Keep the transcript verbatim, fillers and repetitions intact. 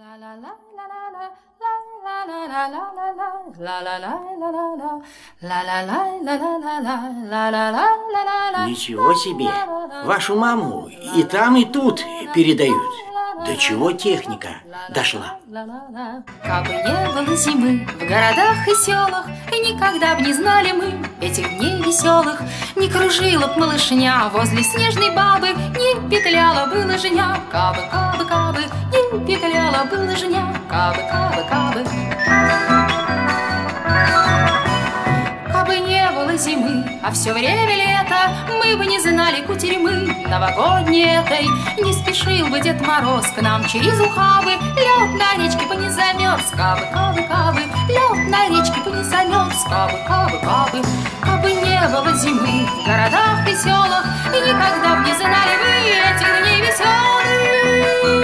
Ничего себе! Вашу маму и там, и тут передают. До чего техника дошла? Кабы не было зимы в городах и селах, и никогда б не знали мы этих дней веселых, не кружила б малышня возле снежной бабы, не петляла бы лыжня. Кабы, кабы, кабы, не петляла бы лыжня. Кабы, кабы, кабы. Кабы не было зимы, а все время лето, мы бы не знали кутерьмы новогодней этой. Не спешил бы Дед Мороз к нам через ухабы, лед на речке бы не замерз. Кабы, кабы, кабы, лед на речке бы не замерз. Кабы, кабы, кабы. Кабы не было зимы в городах и селах, и никогда б не знали вы этих дней веселых.